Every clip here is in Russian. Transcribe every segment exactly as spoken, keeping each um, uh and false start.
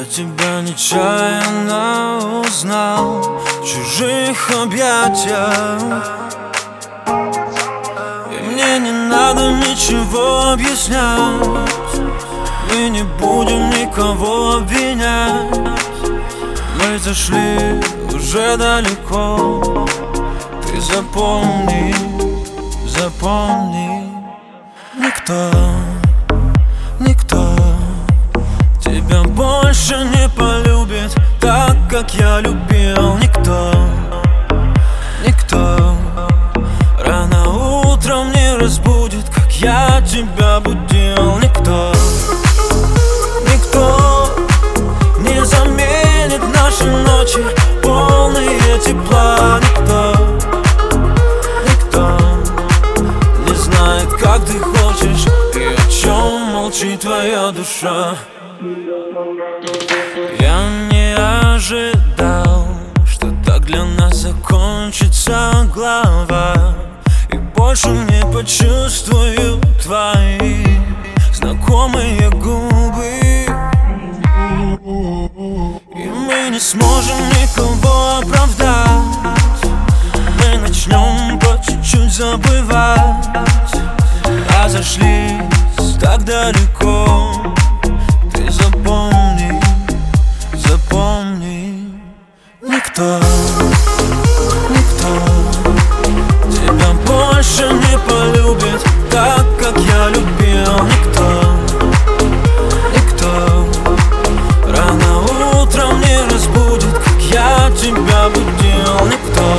Я тебя нечаянно узнал в чужих объятиях, и мне не надо ничего объяснять. Мы не будем никого обвинять. Мы зашли уже далеко. Ты запомни, запомни, никто, никто тебя больше не полюбит так, как я любил. Никто, никто рано утром не разбудит, как я тебя будил. Никто, никто не заменит наши ночи, полные тепла. Никто, никто не знает, как ты хочешь и о чем молчит твоя душа. Я не ожидал, что так для нас закончится глава, и больше не почувствую твои знакомые губы. И мы не сможем никого оправдать. Мы начнем по чуть-чуть забывать, а зашлись так далеко. Ты запомни, запомни, никто, никто тебя больше не полюбит так, как я любил. Никто, никто рано утром не разбудит, как я тебя будил. Никто,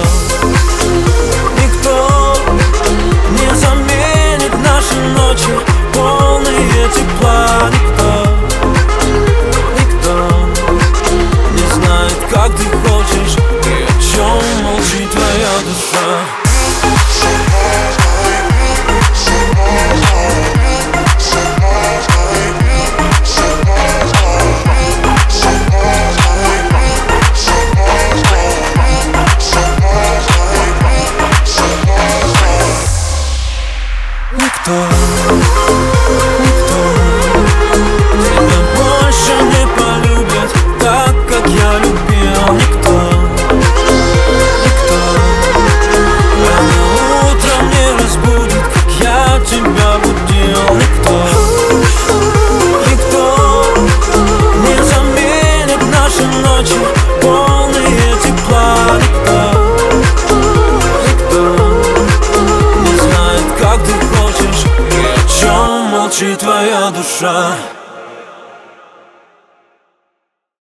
никто не заменит наши ночи, полные тепла. Никто, как ты хочешь и о чем молчит твоя душа. Никто, никто тебя больше не полюбит так, как я любил. Никто, никто рано утром не разбудит, как я тебя будил. Никто, никто не заменит наши ночи, полные тепла. Никто, никто не знает, как ты хочешь и о чем молчит твоя душа.